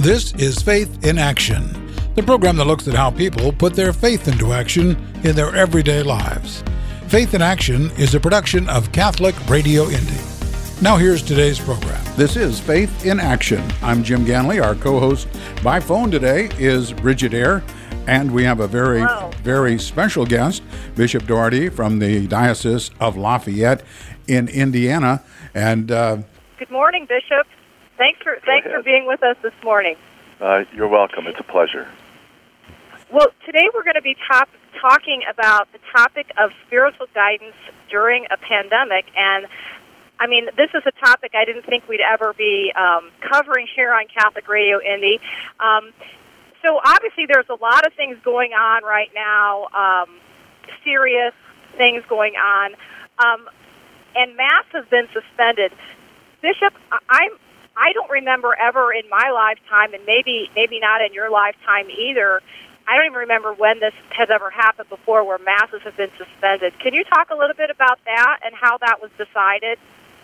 This is Faith in Action, the program that looks at how people put their faith into action in their everyday lives. Faith in Action is a production of Catholic Radio Indy. Now here's today's program. This is Faith in Action. I'm Jim Ganley. Our co-host by phone today is Bridget Eyre, and we have a very special guest, Bishop Doherty from the Diocese of Lafayette in Indiana. And good morning, Bishop. Thanks for being with us this morning. You're welcome. It's a pleasure. Well, today we're going to be talking about the topic of spiritual guidance during a pandemic. And, I mean, this is a topic I didn't think we'd ever be covering here on Catholic Radio Indy. So, obviously, there's a lot of things going on right now, serious things going on, and Mass has been suspended. Bishop, I don't remember ever in my lifetime, and maybe not in your lifetime either, I don't even remember when this has ever happened before where Masses have been suspended. Can you talk a little bit about that and how that was decided?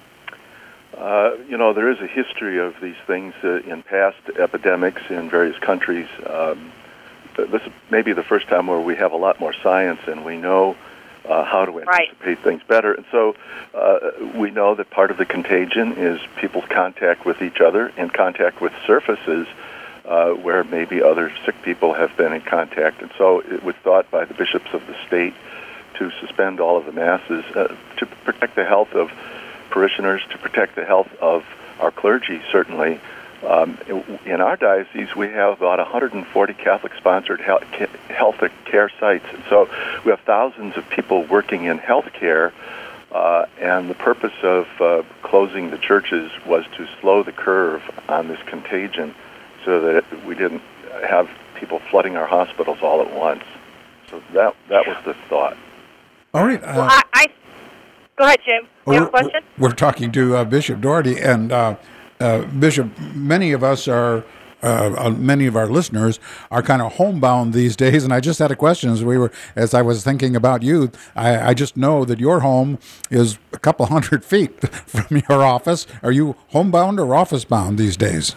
There is a history of these things in past epidemics in various countries. This is maybe the first time where we have a lot more science and we know how to anticipate things better. And so we know that part of the contagion is people's contact with each other and contact with surfaces where maybe other sick people have been in contact. And so it was thought by the bishops of the state to suspend all of the Masses to protect the health of parishioners, to protect the health of our clergy, certainly. In our diocese, we have about 140 Catholic-sponsored health care sites. And so we have thousands of people working in health care, and the purpose of closing the churches was to slow the curve on this contagion so that we didn't have people flooding our hospitals all at once. So that was the thought. All right. Go ahead, Jim. You have a question? We're talking to Bishop Doherty, and Bishop, many of us are, many of our listeners are kind of homebound these days, and I just had a question as I was thinking about you. I just know that your home is a couple hundred feet from your office. Are you homebound or office-bound these days?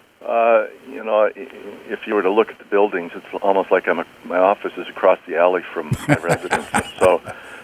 If you were to look at the buildings, it's almost like my office is across the alley from my residence. So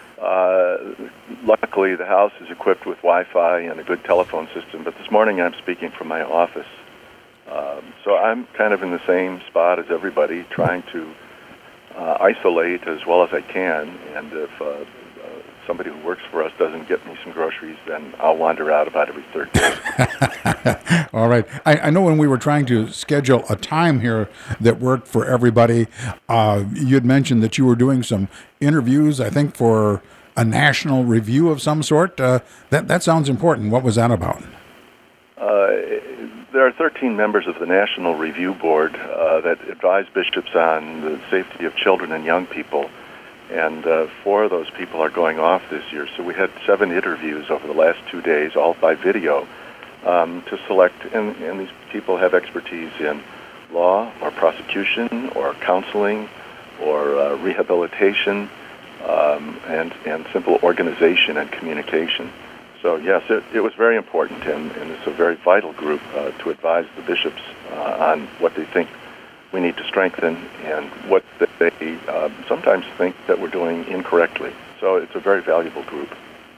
luckily the house is equipped with Wi-Fi and a good telephone system, but this morning I'm speaking from my office. So I'm kind of in the same spot as everybody, trying to isolate as well as I can, and if somebody who works for us doesn't get me some groceries, then I'll wander out about every third day. All right. I know when we were trying to schedule a time here that worked for everybody, you had mentioned that you were doing some interviews, I think, for a national review of some sort. That sounds important. What was that about? There are 13 members of the National Review Board that advise bishops on the safety of children and young people. And 4 of those people are going off this year. So we had 7 interviews over the last 2 days, all by video, to select. And these people have expertise in law or prosecution or counseling or rehabilitation and simple organization and communication. So, yes, it was very important, and it's a very vital group to advise the bishops on what they think we need to strengthen and what they sometimes think that we're doing incorrectly. So it's a very valuable group.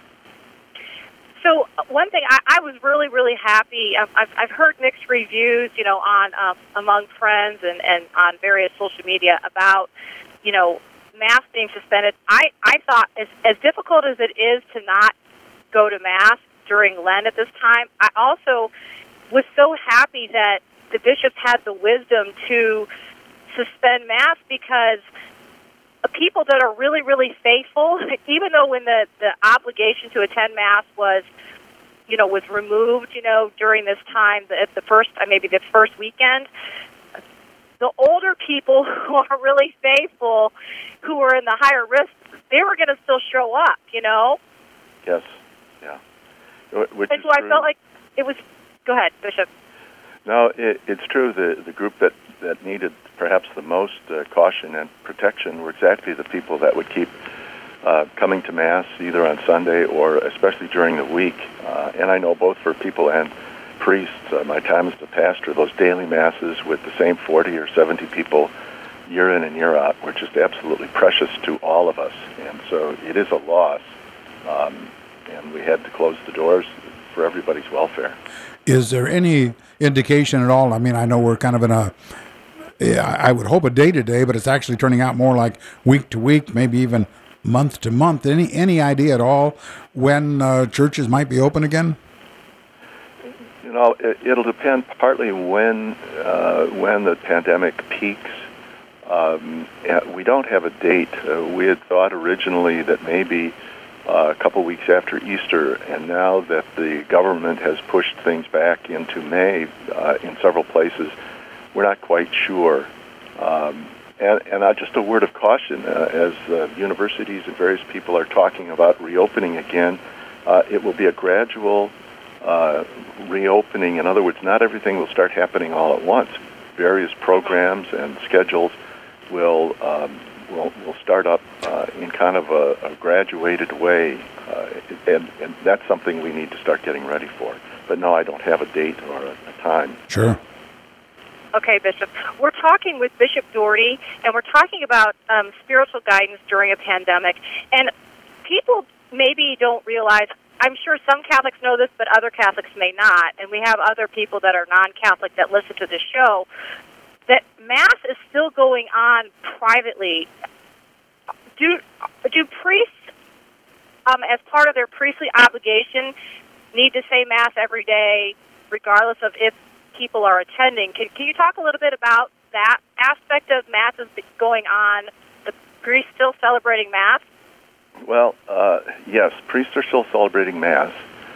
So one thing, I was really, really happy. I've heard mixed reviews, on among friends and on various social media about, Mass being suspended. I thought as difficult as it is to not go to Mass during Lent at this time, I also was so happy that the bishops had the wisdom to suspend Mass, because people that are really, really faithful, even though when the obligation to attend Mass was removed, during this time, the first weekend, the older people who are really faithful, who are in the higher risk, they were going to still show up, Yes, yeah. And so I felt like it was... Go ahead, Bishop. No, it's true. The group that needed perhaps the most caution and protection were exactly the people that would keep coming to Mass either on Sunday or especially during the week. And I know both for people and priests, my time as a pastor, those daily masses with the same 40 or 70 people year in and year out were just absolutely precious to all of us. And so it is a loss, and we had to close the doors for everybody's welfare. Is there any indication at all? I mean, I know we're kind of in I would hope a day-to-day, but it's actually turning out more like week-to-week, maybe even month-to-month. Any idea at all when churches might be open again? You know, it'll depend partly when the pandemic peaks. We don't have a date. We had thought originally that maybe a couple weeks after Easter, and now that the government has pushed things back into May in several places, we're not quite sure. And just a word of caution, as universities and various people are talking about reopening again, it will be a gradual reopening. In other words, not everything will start happening all at once. Various programs and schedules will start up in kind of a graduated way, and that's something we need to start getting ready for. But no, I don't have a date or a time. Sure. Okay, Bishop. We're talking with Bishop Doherty, and we're talking about spiritual guidance during a pandemic. And people maybe don't realize, I'm sure some Catholics know this, but other Catholics may not, and we have other people that are non-Catholic that listen to this show, that Mass is still going on privately. Do priests, as part of their priestly obligation, need to say Mass every day, regardless of if people are attending? Can you talk a little bit about that aspect of Masses going on? The priests still celebrating Mass? Well, yes, priests are still celebrating Mass.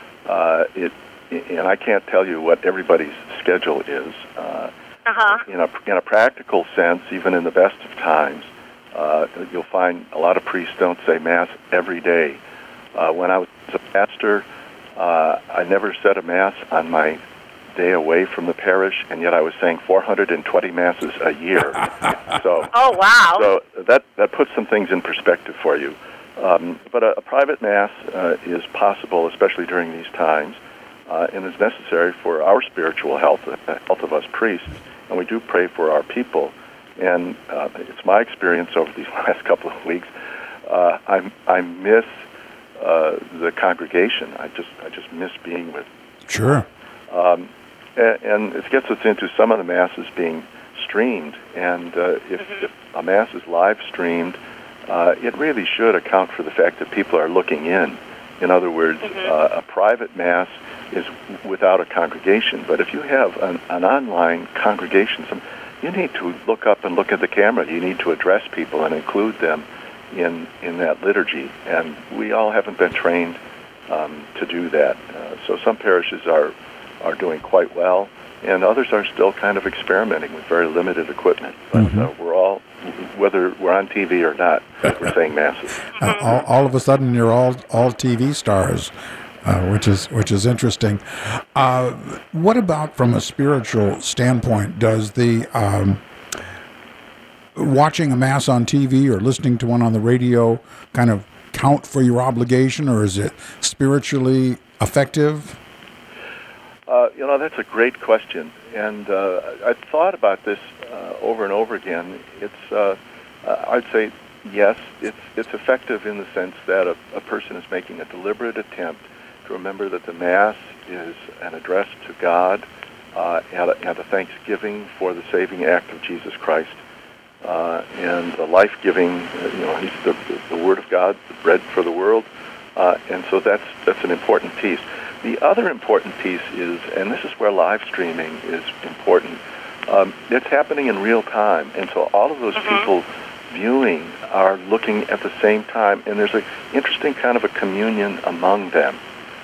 And I can't tell you what everybody's schedule is. In a practical sense, even in the best of times, you'll find a lot of priests don't say Mass every day. When I was a pastor, I never said a Mass on my day away from the parish, and yet I was saying 420 Masses a year. So, oh, wow. So that puts some things in perspective for you. But a private Mass is possible, especially during these times, and is necessary for our spiritual health, the health of us priests. And we do pray for our people. And it's my experience over these last couple of weeks, I miss the congregation. I just miss being with. Sure. And it gets us into some of the Masses being streamed. And if a Mass is live streamed, it really should account for the fact that people are looking in. In other words, a private Mass is without a congregation. But if you have an online congregation, you need to look up and look at the camera. You need to address people and include them in that liturgy. And we all haven't been trained to do that. So some parishes are doing quite well, and others are still kind of experimenting with very limited equipment. But we're all, whether we're on TV or not, we're saying Masses. All of a sudden, you're all TV stars, which is interesting. What about from a spiritual standpoint? Does the watching a Mass on TV or listening to one on the radio kind of count for your obligation, or is it spiritually effective? That's a great question, and I've thought about this over and over again. It's, I'd say, yes, it's effective in the sense that a person is making a deliberate attempt to remember that the Mass is an address to God and a thanksgiving for the saving act of Jesus Christ and the life-giving. He's the Word of God, the bread for the world, and so that's an important piece. The other important piece is, and this is where live streaming is important, it's happening in real time. And so all of those people viewing are looking at the same time, and there's an interesting kind of a communion among them.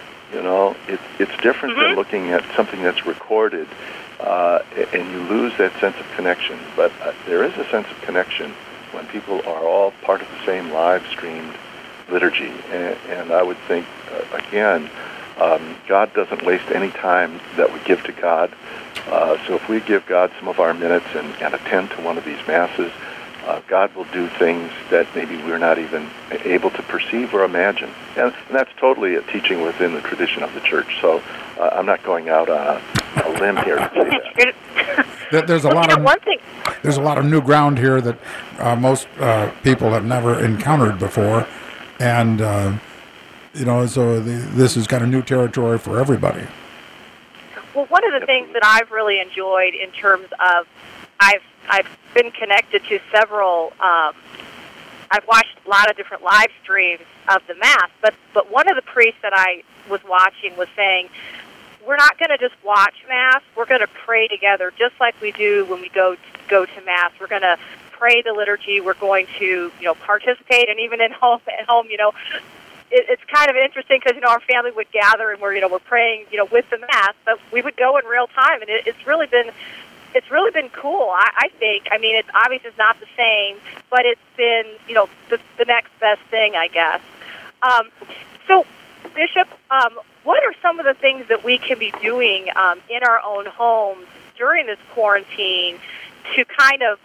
It's different than looking at something that's recorded, and you lose that sense of connection. But there is a sense of connection when people are all part of the same live-streamed liturgy. And I would think, again, God doesn't waste any time that we give to God. So if we give God some of our minutes and attend to one of these Masses, God will do things that maybe we're not even able to perceive or imagine. And that's totally a teaching within the tradition of the Church. So I'm not going out on a limb here to say that. There's a lot of new ground here that most people have never encountered before, and so this is kind of new territory for everybody. Well, one of the things that I've really enjoyed in terms of I've been connected to several. I've watched a lot of different live streams of the Mass, but one of the priests that I was watching was saying, we're not going to just watch Mass, we're going to pray together, just like we do when we go to Mass. We're going to pray the liturgy, we're going to, participate, and even at home, it's kind of interesting because, our family would gather and we're praying, with the Mass, but we would go in real time, and it's really been cool, I think. I mean, it's obviously not the same, but it's been, the next best thing, I guess. So, Bishop, what are some of the things that we can be doing in our own homes during this quarantine to kind of,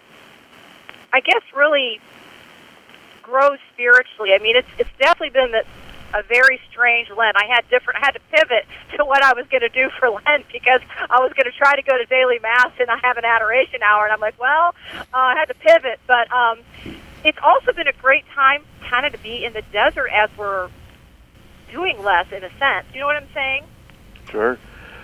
really grow spiritually? I mean, it's definitely been a very strange Lent. I had to pivot to what I was going to do for Lent because I was going to try to go to daily Mass and I have an adoration hour, and I'm like, I had to pivot. But it's also been a great time kind of to be in the desert as we're doing less, in a sense. You know what I'm saying? Sure.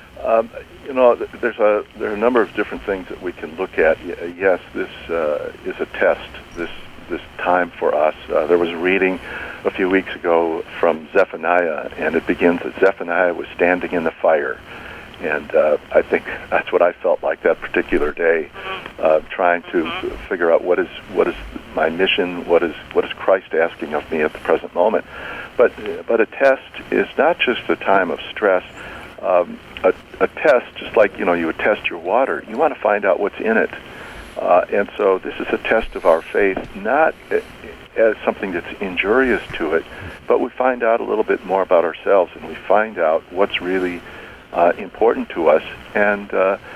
There are a number of different things that we can look at. Yes, this is a test. This time for us. There was a reading a few weeks ago from Zephaniah, and it begins that Zephaniah was standing in the fire. And I think that's what I felt like that particular day, trying to figure out what is my mission, what is Christ asking of me at the present moment. But a test is not just a time of stress. A test, just like you would test your water, you want to find out what's in it. And so this is a test of our faith, not as something that's injurious to it, but we find out a little bit more about ourselves, and we find out what's really important to us. And,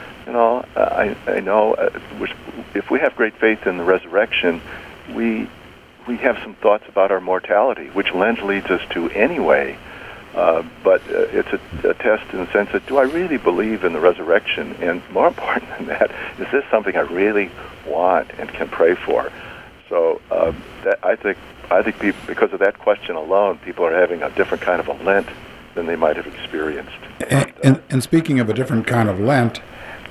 I know if we have great faith in the resurrection, we have some thoughts about our mortality, which Lent leads us to anyway. But it's a test in the sense that, do I really believe in the resurrection? And more important than that, is this something I really want and can pray for? So I think people, because of that question alone, people are having a different kind of a Lent than they might have experienced. And speaking of a different kind of Lent,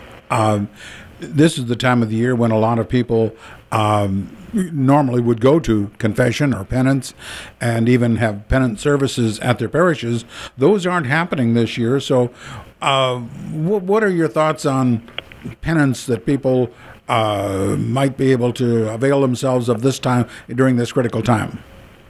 this is the time of the year when a lot of people normally would go to confession or penance and even have penance services at their parishes. Those aren't happening this year. So what are your thoughts on penance that people might be able to avail themselves of this time during this critical time?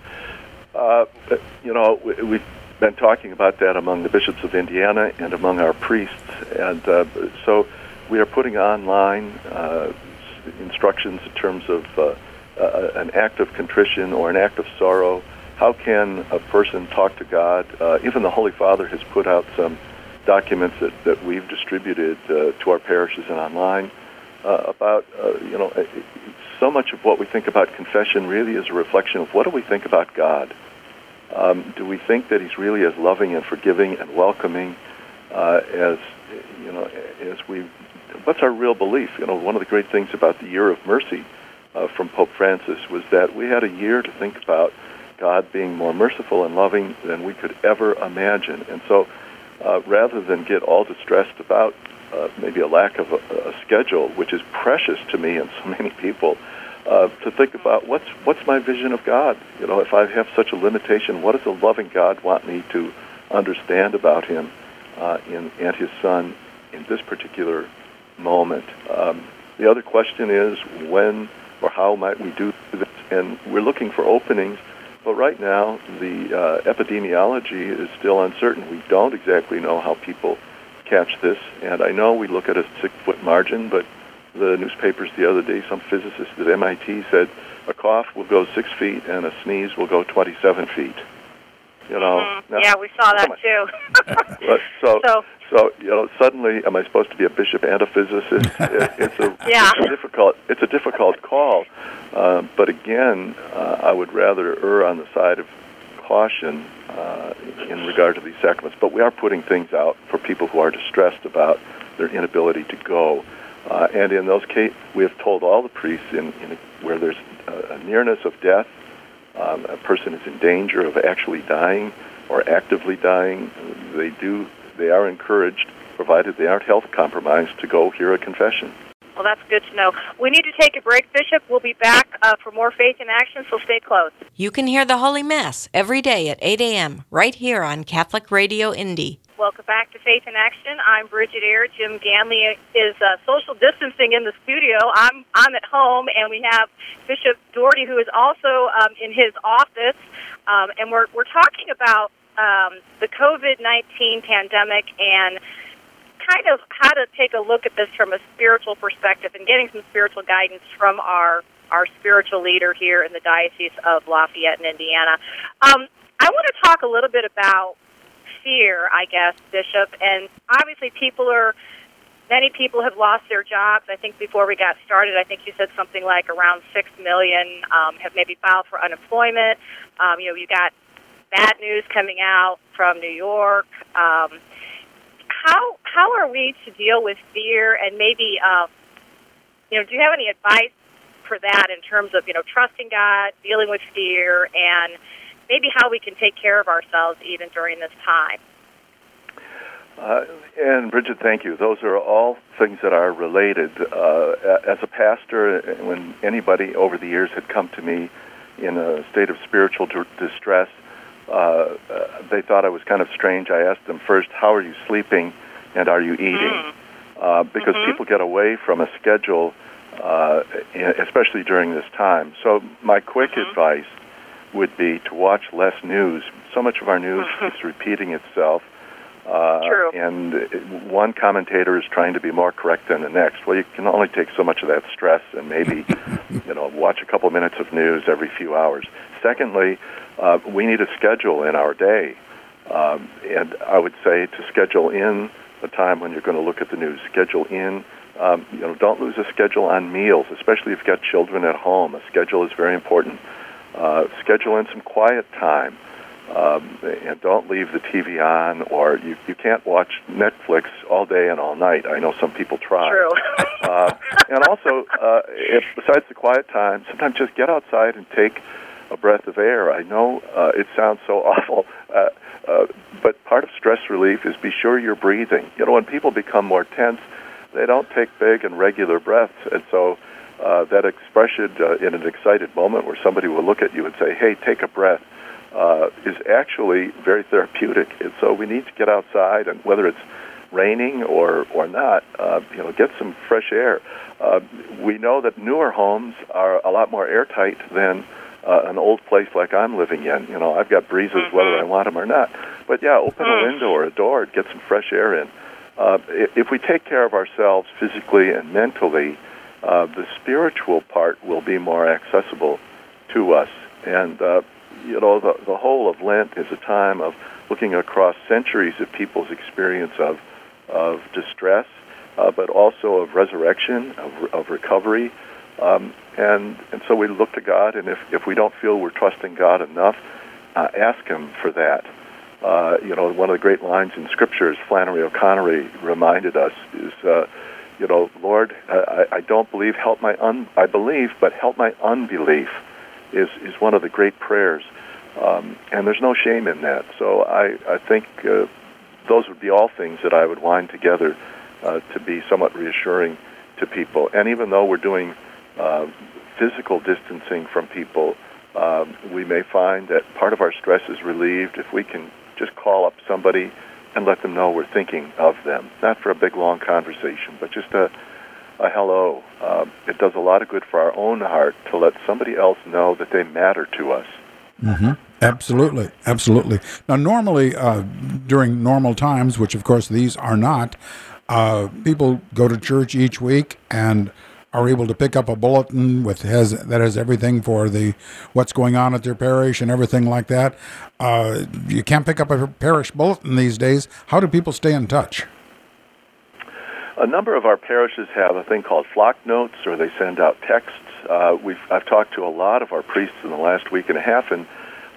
We've been talking about that among the bishops of Indiana and among our priests. And so we are putting online instructions in terms of an act of contrition or an act of sorrow. How can a person talk to God? Even the Holy Father has put out some documents that we've distributed to our parishes and online about, so much of what we think about confession really is a reflection of what do we think about God? Do we think that He's really as loving and forgiving and welcoming as we? What's our real belief? One of the great things about the Year of Mercy from Pope Francis was that we had a year to think about God being more merciful and loving than we could ever imagine. And so rather than get all distressed about maybe a lack of a schedule, which is precious to me and so many people, to think about what's my vision of God? If I have such a limitation, what does a loving God want me to understand about Him and His Son in this particular moment? The other question is when or how might we do this? And we're looking for openings, but right now the epidemiology is still uncertain. We don't exactly know how people catch this, and I know we look at a 6-foot margin, but the newspapers the other day, some physicist at MIT said a cough will go 6 feet and a sneeze will go 27 feet. Now, yeah, we saw that too. But so suddenly, am I supposed to be a bishop and a physicist? It's a difficult call. But again, I would rather err on the side of caution in regard to these sacraments, but we are putting things out for people who are distressed about their inability to go. And in those cases, we have told all the priests where there's a nearness of death, a person is in danger of actually dying or actively dying, they are encouraged, provided they aren't health compromised, to go hear a confession. Well, that's good to know. We need to take a break, Bishop. We'll be back for more Faith in Action, so stay close. You can hear the Holy Mass every day at 8 a.m. right here on Catholic Radio Indy. Welcome back to Faith in Action. I'm Bridget Eyre. Jim Ganley is social distancing in the studio. I'm at home, and we have Bishop Doherty, who is also in his office, and we're talking about the COVID-19 pandemic and kind of how to take a look at this from a spiritual perspective and getting some spiritual guidance from our spiritual leader here in the Diocese of Lafayette in Indiana. I want to talk a little bit about fear, I guess, Bishop, and obviously many people have lost their jobs. I think before we got started, I think you said something like around 6 million have maybe filed for unemployment. You got bad news coming out from New York. How are we to deal with fear, and maybe, do you have any advice for that in terms of, trusting God, dealing with fear, and maybe how we can take care of ourselves even during this time? And Bridget, thank you. Those are all things that are related. As a pastor, when anybody over the years had come to me in a state of spiritual distress, they thought I was kind of strange. I asked them first, how are you sleeping and are you eating? Because people get away from a schedule, especially during this time. So my quick advice would be to watch less news. So much of our news keeps repeating itself. True. And one commentator is trying to be more correct than the next. Well, you can only take so much of that stress and maybe, watch a couple minutes of news every few hours. Secondly, we need a schedule in our day. And I would say to schedule in the time when you're going to look at the news. Schedule in, don't lose a schedule on meals, especially if you've got children at home. A schedule is very important. Schedule in some quiet time. And don't leave the TV on, or you can't watch Netflix all day and all night. I know some people try. True. And also, besides the quiet time, sometimes just get outside and take a breath of air. I know it sounds so awful, but part of stress relief is be sure you're breathing. When people become more tense, they don't take big and regular breaths, and so that expression in an excited moment where somebody will look at you and say, hey, take a breath, is actually very therapeutic. And so we need to get outside, and whether it's raining or not, get some fresh air. We know that newer homes are a lot more airtight than an old place like I'm living in. I've got breezes whether I want them or not. But yeah, open a window or a door and get some fresh air in. If we take care of ourselves physically and mentally, the spiritual part will be more accessible to us. And the whole of Lent is a time of looking across centuries of people's experience of distress, but also of resurrection, of recovery. And so we look to God, and if we don't feel we're trusting God enough, ask Him for that. One of the great lines in Scripture, as Flannery O'Connor reminded us, is, Lord, I don't believe, I believe, but help my unbelief, is one of the great prayers. And there's no shame in that. So I think those would be all things that I would wind together to be somewhat reassuring to people. And even though we're doing physical distancing from people, we may find that part of our stress is relieved if we can just call up somebody and let them know we're thinking of them. Not for a big, long conversation, but just a hello. It does a lot of good for our own heart to let somebody else know that they matter to us. Mm-hmm. Absolutely, absolutely. Now, normally, during normal times, which of course these are not, people go to church each week and are able to pick up a bulletin that has everything for what's going on at their parish and everything like that. You can't pick up a parish bulletin these days. How do people stay in touch? A number of our parishes have a thing called flock notes, or they send out texts. I've talked to a lot of our priests in the last week and a half, and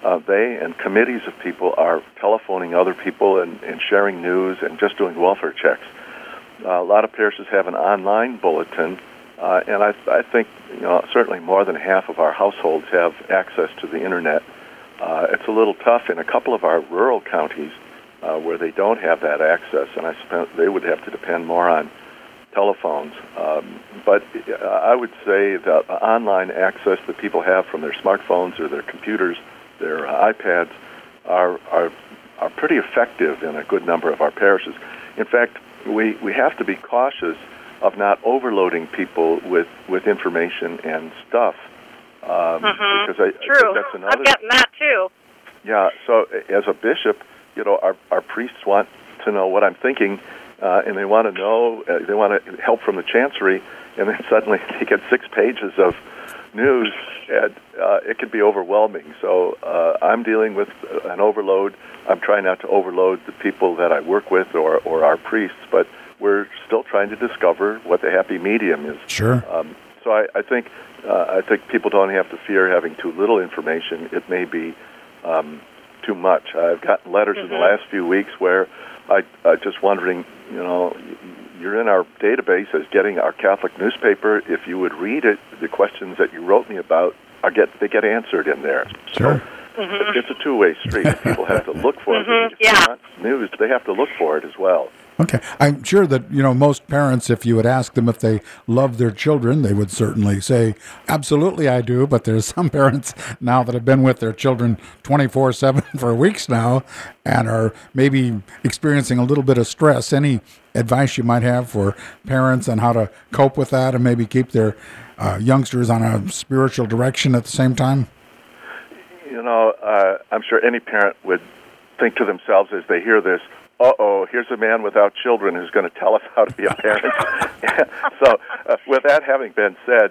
they and committees of people are telephoning other people and sharing news and just doing welfare checks. A lot of parishes have an online bulletin, and I think certainly more than half of our households have access to the internet. It's a little tough in a couple of our rural counties where they don't have that access, and they would have to depend more on telephones. But I would say that online access that people have from their smartphones or their computers, their iPads, are pretty effective in a good number of our parishes. In fact, we have to be cautious of not overloading people with information and stuff. Because I True. think that's another. I'm getting that too. Yeah. So as a bishop, our priests want to know what I'm thinking, and they want to know. They want help from the chancery, and then suddenly they get 6 pages of news, and it can be overwhelming. So I'm dealing with an overload. I'm trying not to overload the people that I work with or our priests, but we're still trying to discover what the happy medium is. Sure. So I think people don't have to fear having too little information. It may be too much. I've gotten letters in the last few weeks where I just wondering, you're in our database as getting our Catholic newspaper. If you would read it, the questions that you wrote me about they get answered in there. Sure. So it's a two-way street. People have to look for it. If they want news, they have to look for it as well. Okay. I'm sure that, most parents, if you would ask them if they love their children, they would certainly say, absolutely I do. But there's some parents now that have been with their children 24/7 for weeks now and are maybe experiencing a little bit of stress. Any advice you might have for parents on how to cope with that and maybe keep their youngsters on a spiritual direction at the same time? I'm sure any parent would think to themselves as they hear this, uh-oh, here's a man without children who's going to tell us how to be a parent. So with that having been said,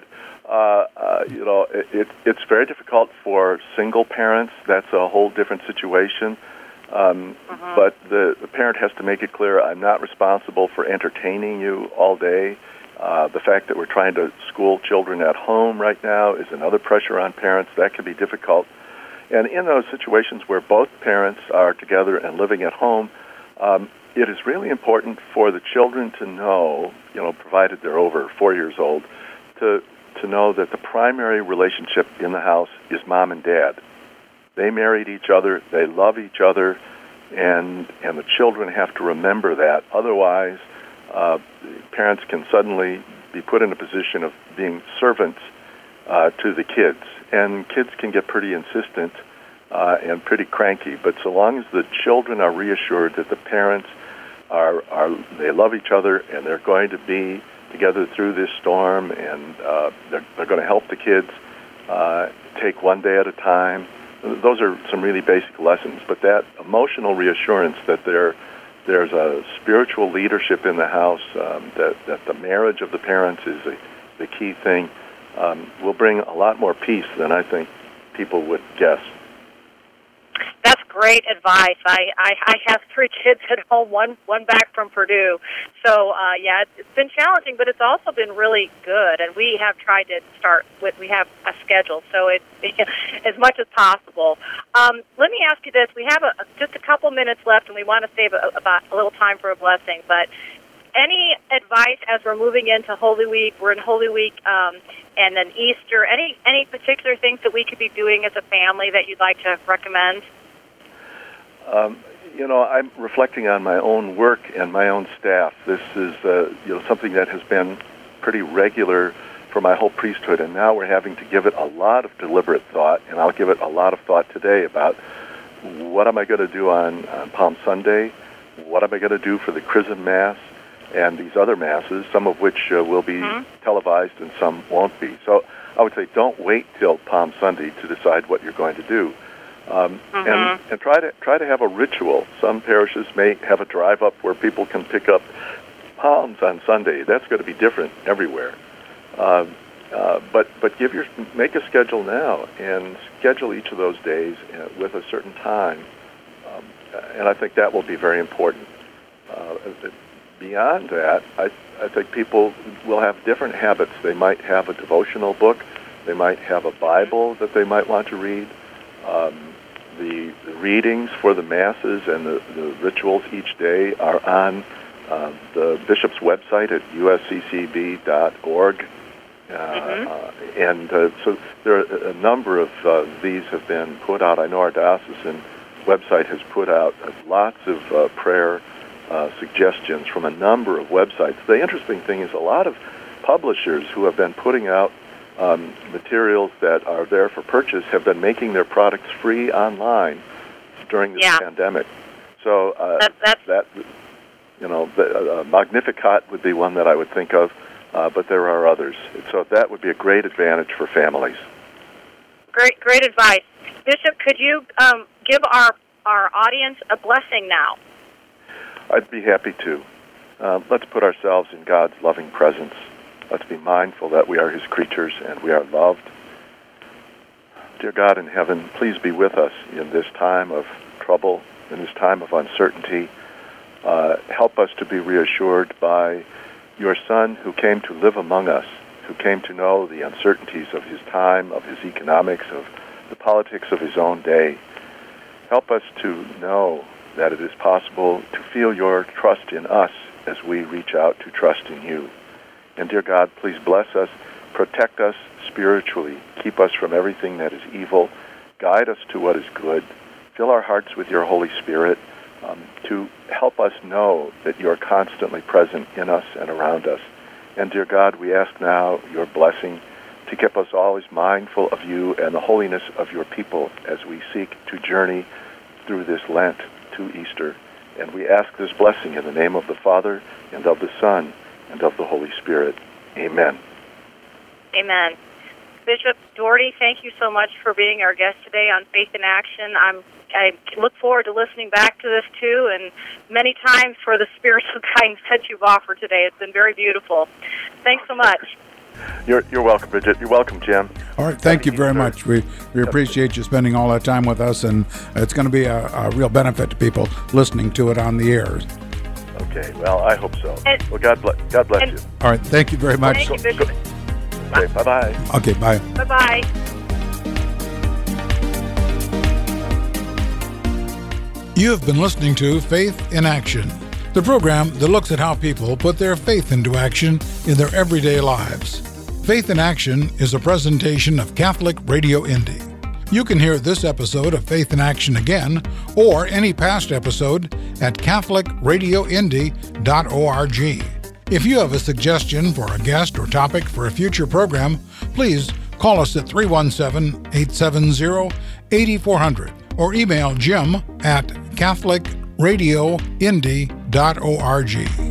it's very difficult for single parents. That's a whole different situation. But the parent has to make it clear, I'm not responsible for entertaining you all day. The fact that we're trying to school children at home right now is another pressure on parents. That can be difficult. And in those situations where both parents are together and living at home, it is really important for the children to know, provided they're over 4 years old, to know that the primary relationship in the house is mom and dad. They married each other, they love each other, and the children have to remember that. Otherwise, parents can suddenly be put in a position of being servants to the kids. And kids can get pretty insistent and pretty cranky. But so long as the children are reassured that the parents they love each other and they're going to be together through this storm, and they're going to help the kids take one day at a time. Those are some really basic lessons. But that emotional reassurance that there's a spiritual leadership in the house, that the marriage of the parents is the key thing, will bring a lot more peace than I think people would guess. That's great advice. I have 3 kids at home, one back from Purdue. So, it's been challenging, but it's also been really good. And we have tried to we have a schedule, so it's as much as possible. Let me ask you this. We have just a couple minutes left, and we want to save about a little time for a blessing. But any advice as we're moving into Holy Week? We're in Holy Week and then Easter. Any particular things that we could be doing as a family that you'd like to recommend? I'm reflecting on my own work and my own staff. This is something that has been pretty regular for my whole priesthood, and now we're having to give it a lot of deliberate thought, and I'll give it a lot of thought today about what am I going to do on Palm Sunday, what am I going to do for the Chrism Mass, and these other Masses, some of which will be televised and some won't be. So I would say don't wait till Palm Sunday to decide what you're going to do. And try to have a ritual. Some parishes may have a drive-up where people can pick up palms on Sunday. That's going to be different everywhere. But make a schedule now and schedule each of those days with a certain time. And I think that will be very important. Beyond that, I think people will have different habits. They might have a devotional book. They might have a Bible that they might want to read. the readings for the masses and the rituals each day are on the bishop's website at usccb.org. So there are a number of these have been put out. I know our diocesan website has put out lots of prayer suggestions from a number of websites. The interesting thing is a lot of publishers who have been putting out materials that are there for purchase have been making their products free online during this pandemic. So Magnificat would be one that I would think of, but there are others. So that would be a great advantage for families. Great advice. Bishop, could you give our audience a blessing now? I'd be happy to. Let's put ourselves in God's loving presence. Let's be mindful that we are His creatures and we are loved. Dear God in heaven, please be with us in this time of trouble, in this time of uncertainty. Help us to be reassured by your Son who came to live among us, who came to know the uncertainties of his time, of his economics, of the politics of his own day. Help us to know that it is possible to feel your trust in us as we reach out to trust in you. And dear God, please bless us, protect us spiritually, keep us from everything that is evil, guide us to what is good, fill our hearts with your Holy Spirit to help us know that you are constantly present in us and around us. And dear God, we ask now your blessing to keep us always mindful of you and the holiness of your people as we seek to journey through this Lent to Easter. And we ask this blessing in the name of the Father, and of the Son, and of the Holy Spirit. Amen. Amen. Bishop Doherty, thank you so much for being our guest today on Faith in Action. I look forward to listening back to this, too, and many times for the spiritual guidance that you've offered today. It's been very beautiful. Thanks so much. You're welcome, Bridget. You're welcome, Jim. All right, thank you very much. We appreciate you spending all that time with us, and it's going to be a real benefit to people listening to it on the air. Okay, well, I hope so. Well, God bless you. All right, thank you very much. Thank you, Bishop. Okay, bye-bye. Okay, bye. Bye-bye. You have been listening to Faith in Action, the program that looks at how people put their faith into action in their everyday lives. Faith in Action is a presentation of Catholic Radio Indy. You can hear this episode of Faith in Action again, or any past episode at catholicradioindy.org. If you have a suggestion for a guest or topic for a future program, please call us at 317-870-8400 or email Jim at catholicradioindy.org.